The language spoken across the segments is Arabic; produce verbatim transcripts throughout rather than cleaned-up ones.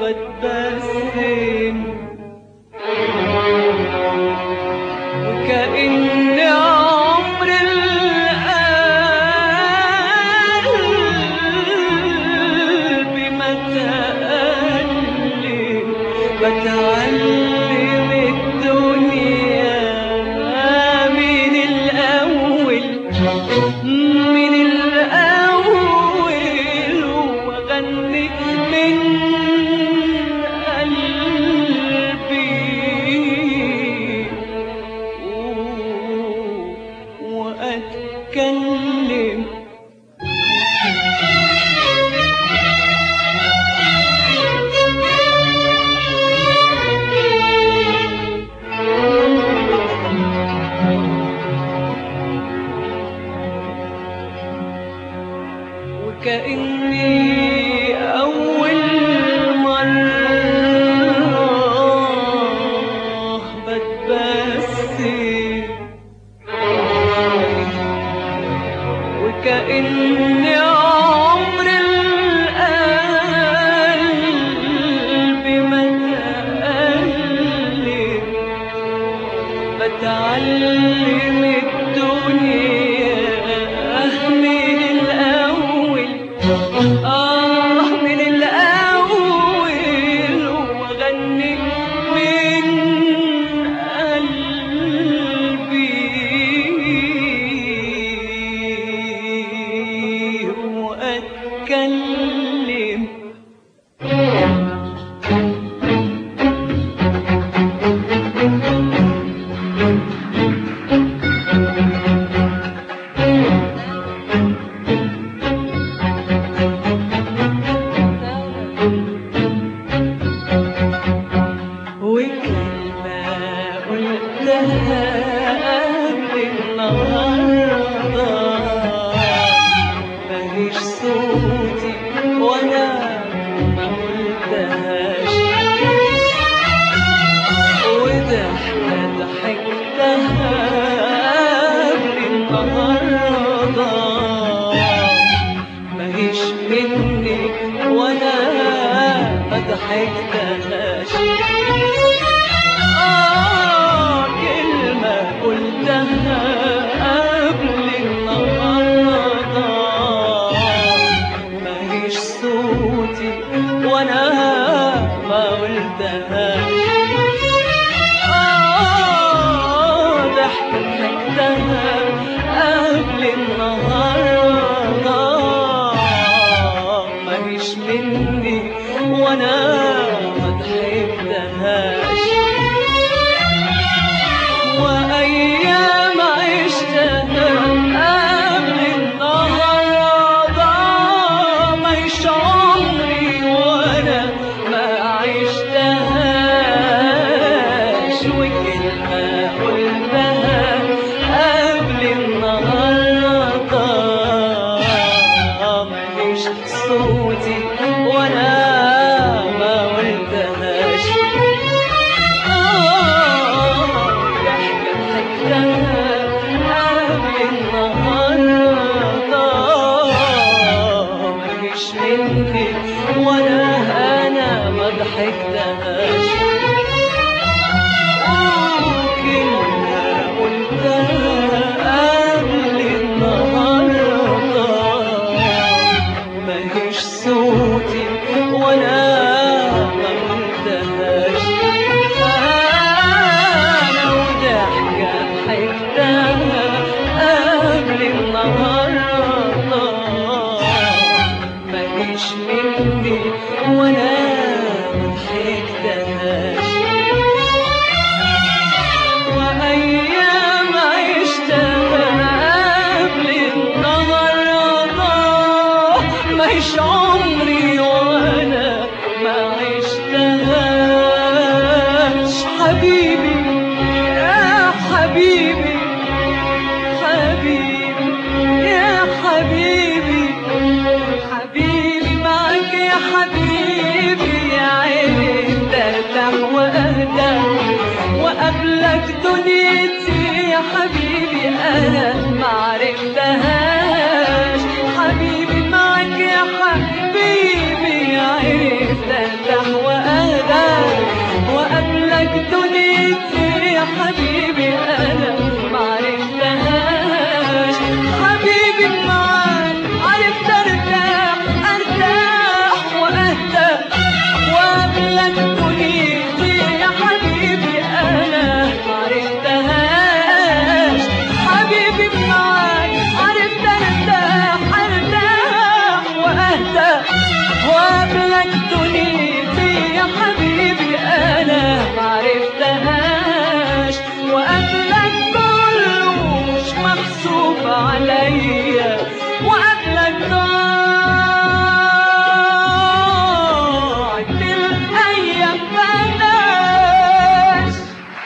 بتبسم وكأن عمر القلب ما تألم بتعلم الدنيا من الأول من الأول وأغني من قلبي وأتكلم وكأني أول مرة بتبسم وكأن عمر القلب ما تألم بتعلم الدنيا من الأول آه من الأول وأغني من قلبي وأتكلم وكلمة قلتها قبل النهاردة ماهيش صوتي وأنا ما قلتهاش وضحكة ضحكتها قبل النهاردة ماهيش مني وأنا ما ضحكتهاش آه كلمة قلتها قبل النهاردة ماهيش صوتي وأنا ما قلتهاش آه ضحكة ضحكتها قبل النهاردة ماهيش مني وأنا ما ضحكتهاش وأيام عشتها قبل النهاردة ماهيش عمري وأنا ما عشتهاش وكلمة قلتها قبل النهاردة ماهيش صوتي وأنا ما قلتهاش ولا أنا ما ضحكتهاش وكلمة قلتها قبل النهاردة ماهيش صوتي ولا ما قلتهاش أنا وضحكة ضحكتها قبل النهاردة ماهيش مني ولا ما ضحكتهاش وأيام عشتها قبل النهاردة ماهيش عمري وأنا ما عشتهاش حبيبي يا حبيبي حبيبي يا حبيبي حبيبي معاك يا حبيبي وقبلك دنيتي يا حبيبي أنا معرفتهاش. حبيبي معاك عرفت ارتاح ارتاح وأهدى، وقبلك دنيتي يا حبيبي أنا معرفتهاش، وقبلك كله مش محسوب عليا، وقبلك ضاعت الأيام بلاش.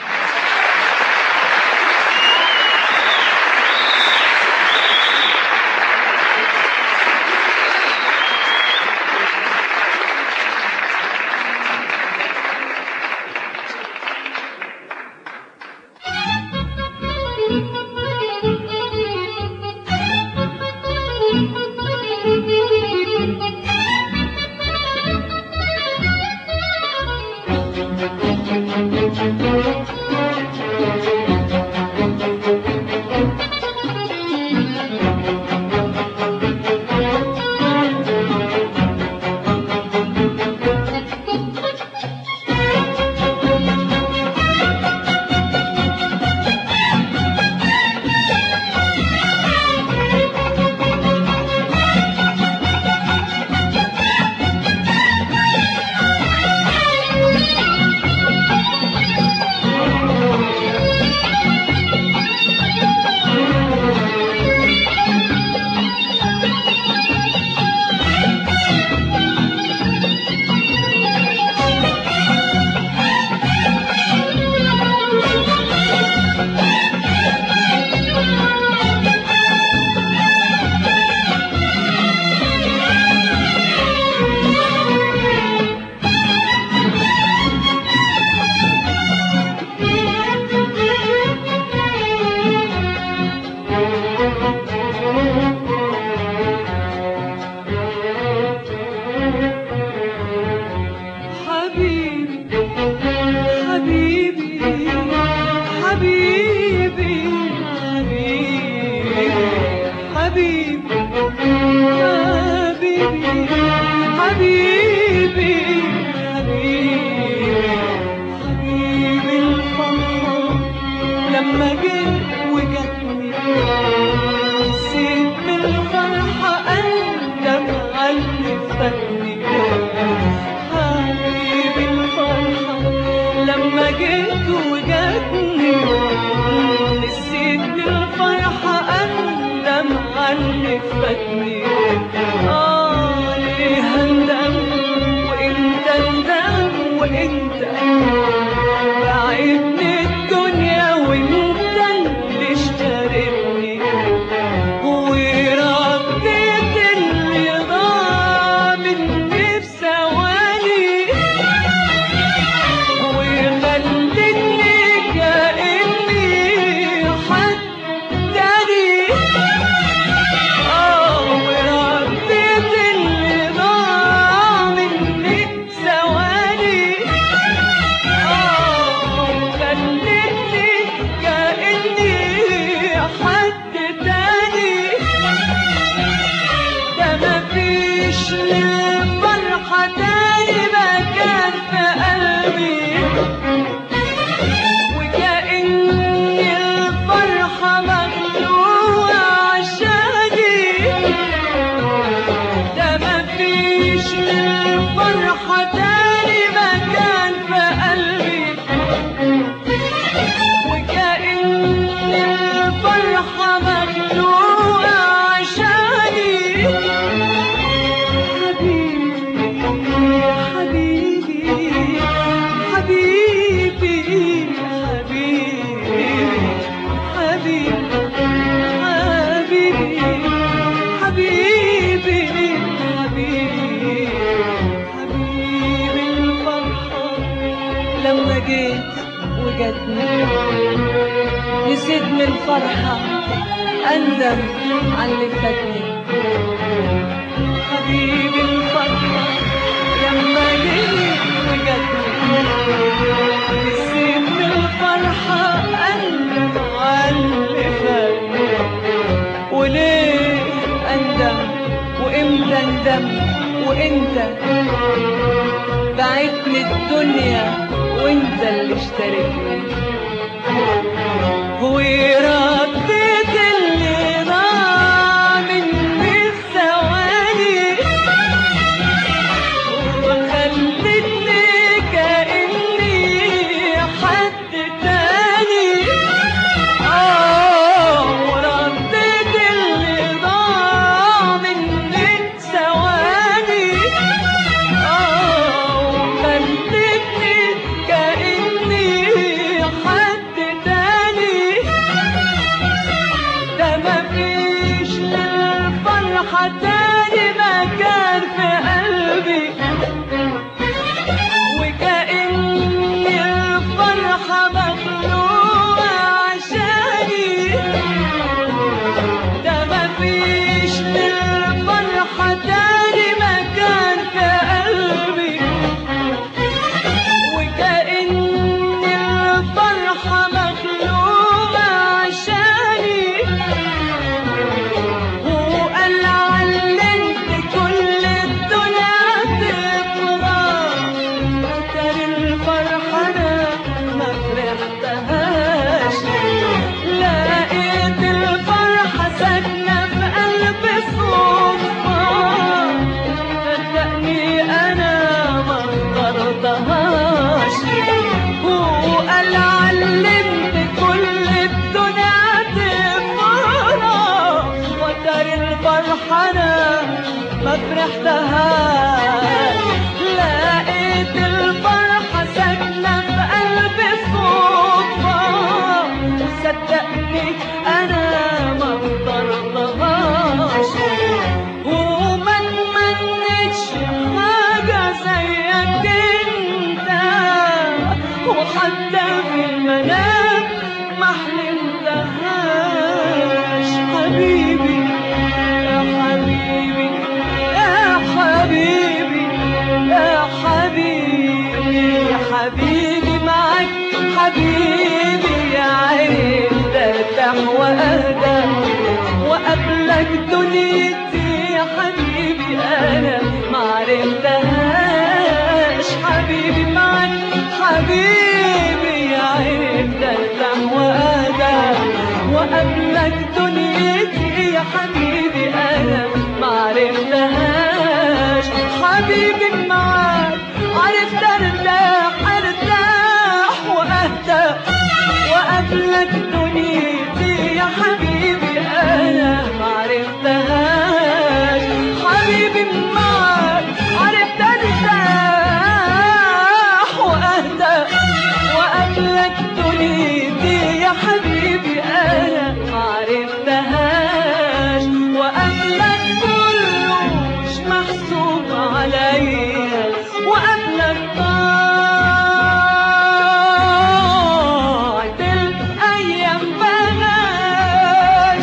نسيت من الفرحة أندم على اللي فاتني. حبيبي الفرحة لما جيت وجاتني، نسيت من الفرحة أندم على اللي فاتني. وليه أندم وإمتى أندم وإنت بعدني الدنيا وانت اللي اشتريتني، ورديت اللي ضاع مني الثواني، وخلتني كأني حد تاني. اه ورديت اللي ضاع مني ثواني، اه وخلتني كأني حد تاني. ده مفيش للفرحة تاني مكان في قلبي، وكأني الفرحة مخلوقة عشاني. ده مفيش للفرحة تاني مكان في قلبي، وكأني الفرحة مخلوقة عشاني. وقال علمت كل الدنيا تفرح، وتر الفرحة أنا ما فرحتهاش. لقيت الفرحة ساكنة في قلبي صدفة، صدقني أنا ما اخترتهاش. وقال علمت كل الدنيا تفرح، وتر الفرحة أنا ما فرحتهاش. لقيت الفرحة ساكنة في قلبي صدفة، صدقني أنا ما اخترتهاش. وما اتمنيتش حاجة زيك انت، وحتى في المنام ما حلمتهاش. حبيبي يا حبيبي يا حبيبي يا حبيبي يا حبيبي معاك حبيبي، يا عين ترتاح وأهدى وقبلك دنيتي. يا حبيبي أنا معرفتهاش. حبيبي معاك حبيبي، يا عين ترتاح وأهدى وقبلك دنيتي. يا حبيبي أنا معرفتهاش. حبيبي معاك عرفت ارتاح ارتاح واهدى وقبلك دنيتي. يا حبيبي انا معرفتهاش. حبيبي معاك عرفت ارتاح واهدى وقبلك دنيتي. يا حبيبي انا معرفتهاش. وقبلك كله مش محسوب عليا، وقبلك ضاعت الايام بلاش.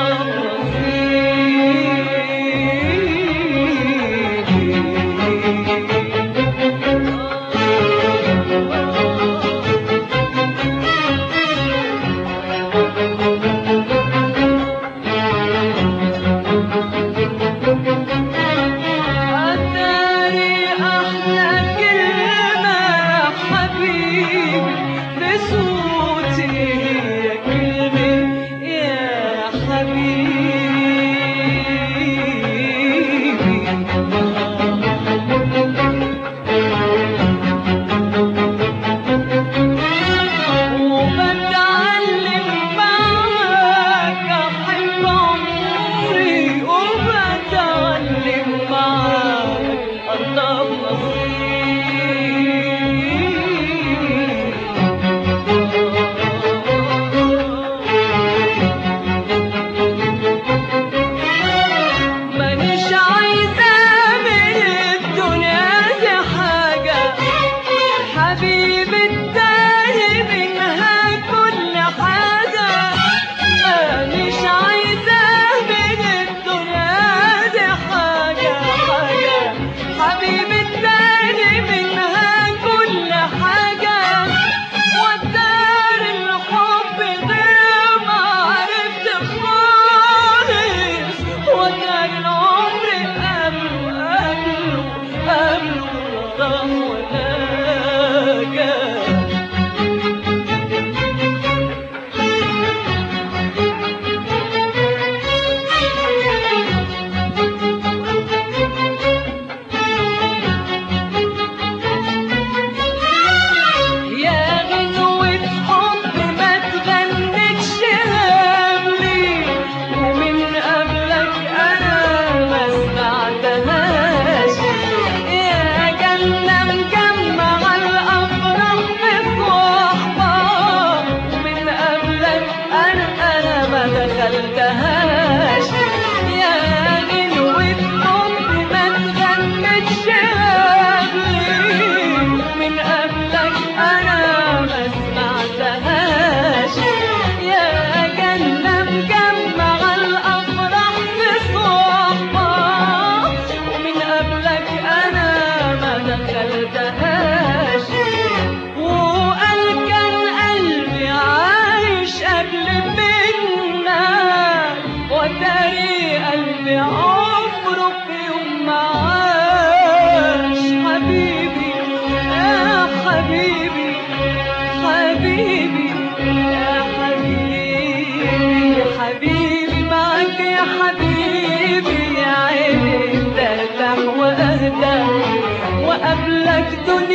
وقبلك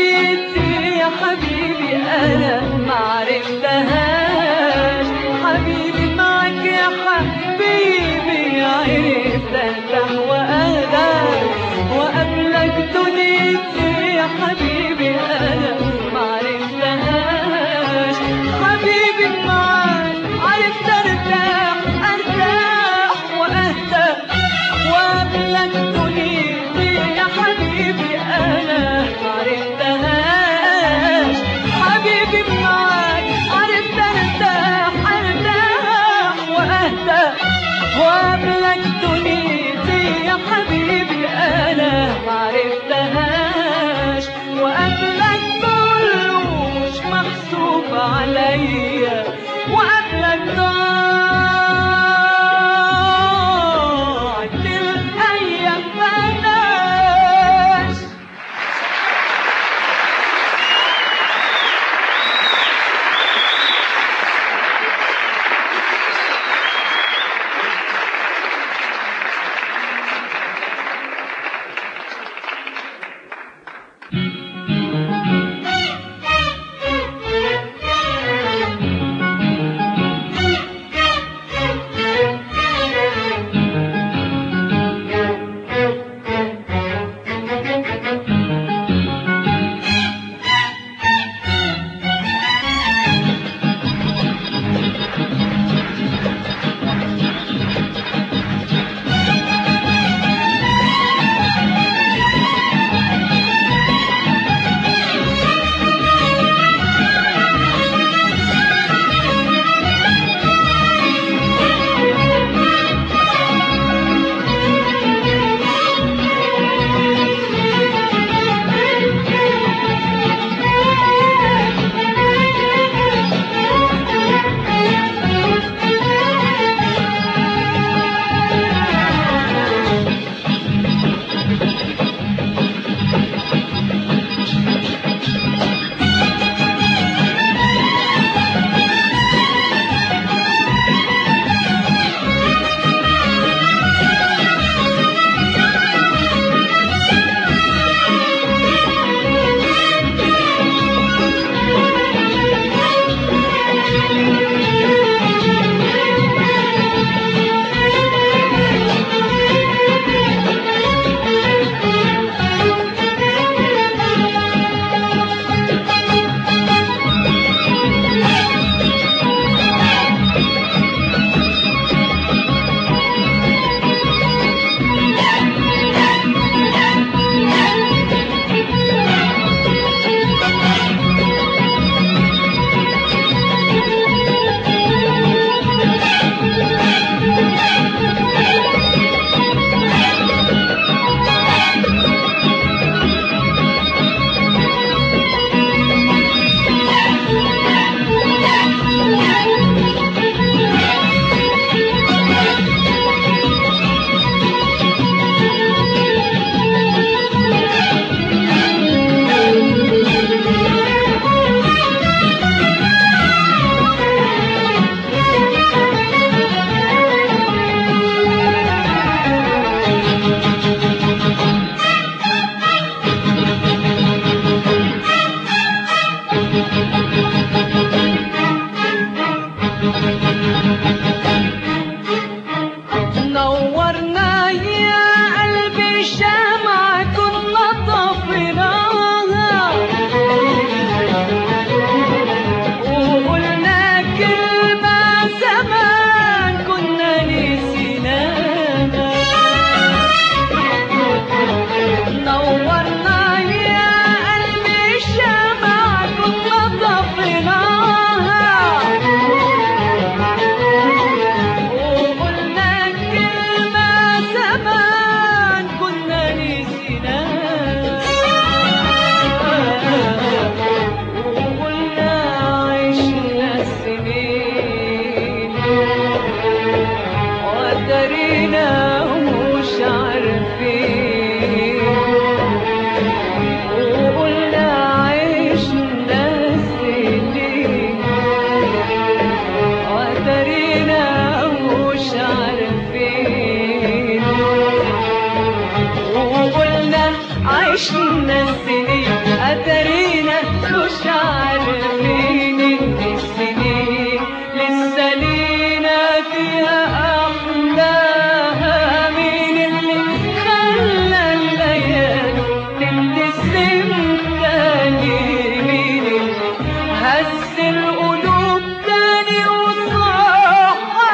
دنيتي يا حبيبي أنا معرفتهاش. حبيبي معك يا حبيبي عرفت أرتاح وأهدى. وقبلك دنيتي يا حبيبي أنا معرفتهاش. حبيبي معك عرفت أرتاح أرتاح وأهدى. وقبلك دنيتي يا حبيبي أنا معرفتهاش. حبيبي معاك عرفت أرتاح أرتاح وأهدى. وقبلك دنيتي يا حبيبي أنا معرفتهاش. وقبلك كله مش محسوب عليا. وقبلك ضاعت الأيام بلاش. اتارينا مش عارفين، وقلنا عشنا سنين، اتارينا مش عارفين، وقلنا عشنا سنين، اتارينا مش عارفين ان السنين لسه لينا فيها احلاها. مين اللي خلى الليالي تبتسم تاني؟ مين اللي هز القلوب تاني وصحاها؟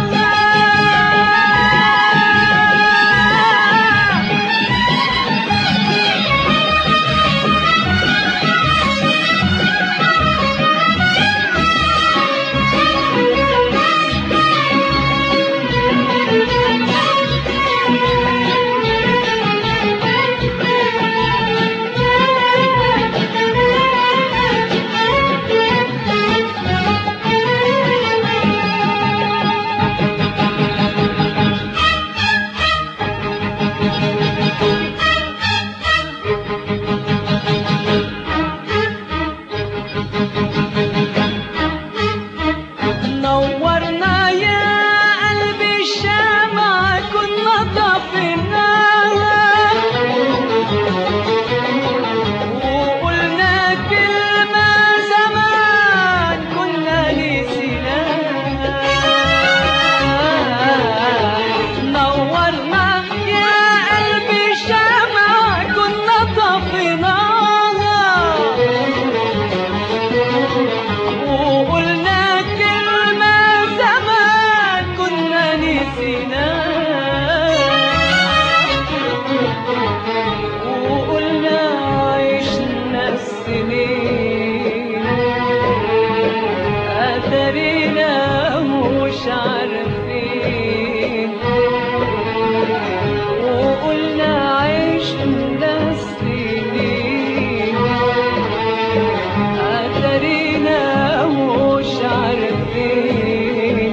نورنا يا قلبي الشمعة كنا طفيناها، وقلنا كلمة زمان كنا نسيناها. نورنا يا قلبي الشمعة كنا طفيناها، وقلنا كلمة زمان كنا نسيناها، وقلنا عشنا السنين، اتارينا مش عارفين، وقلنا عشنا السنين، اتارينا مش عارفين،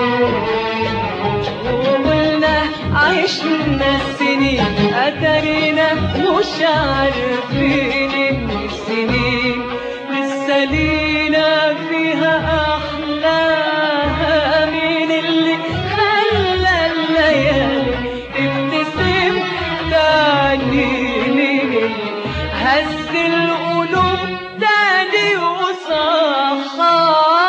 وقلنا عشنا السنين، اتارينا مش عارفين ان السنين لسه لينا فيها احلاها. مين اللي خلى الليالي تبتسم تاني؟ مين اللي هز القلوب تاني وصحاها؟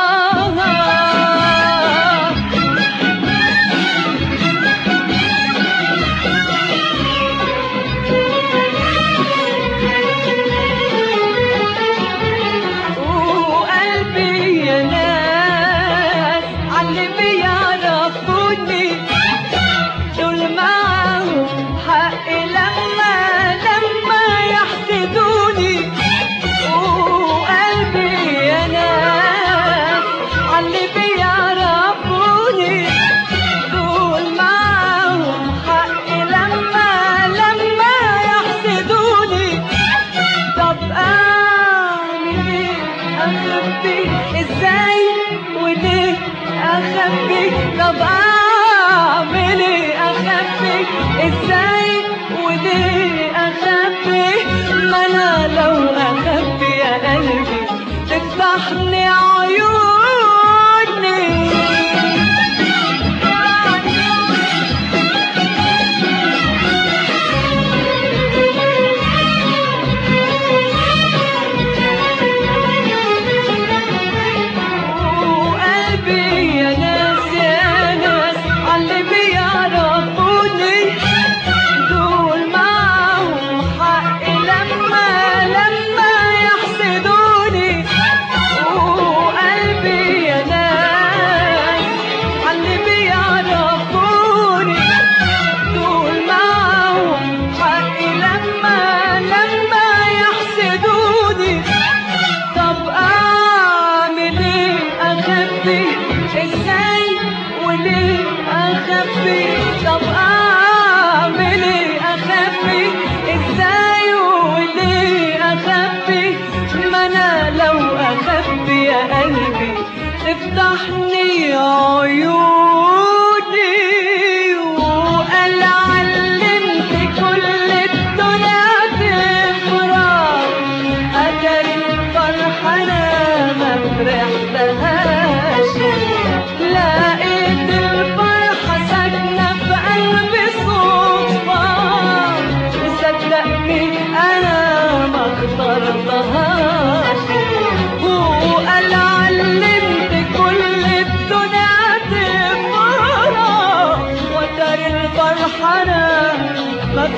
وقلبي يا ناس عاللي بيعرفوني دول معاهم حق لما لما يحسدوني. وقلبي يا ناس عاللي بيعرفوني دول معاهم حق لما لما يحسدوني. طب اعمل ايه اخبي ازاي وليه اخبي؟ طب اعمل ايه اخبي ازاي وليه اخبي؟ ما انا لو اخبي يا قلبي تفتحني عيوني. وقلبي يا ناس يا ناس عاللي بيعرفوني دول معاهم حق لما لما يحسدوني. وقلبي يا ناس عاللي بيعرفوني دول معاهم حق لما لما يحسدوني. طب اعمل ايه اخبي ازاي وليه اخبي؟ طب اعمل ايه اخبي ازاي وليه اخبي؟ ما انا لو اخبي يا قلبي تفتحني عيوني.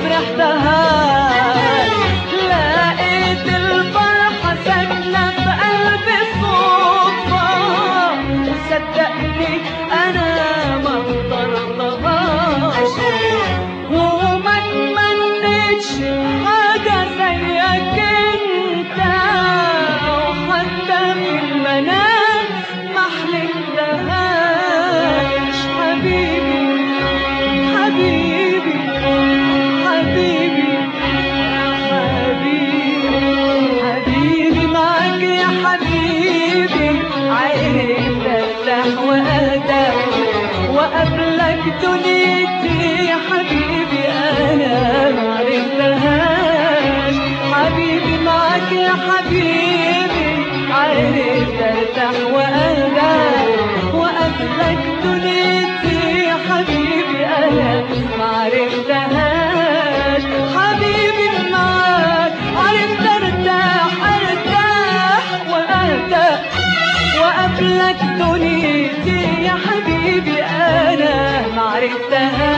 فرحتهاش. لقيت الفرحة ساكنة في قلبي صدفة، وصدقني أنا ما اخترتهاش، وما تمنيتش حاجة زيك انت، وحتى في المنام ما حلمتهاش. حبيبي حبيبي حبيبي حبيبي حبيبي معاك يا حبيبي، عيني ترتاح واهدى وقبلك دنيتي يا حبيبي انا معرفتهاش. حبيبي معاك يا حبيبي، عيني ترتاح واهدى وقبلك دنيتي يا حبيبي انا معرفتهاش. حبيبي معاك عرفت ارتاح ارتاح واهدى وقبلك دنيتي يا حبيبي انا معرفتهاش.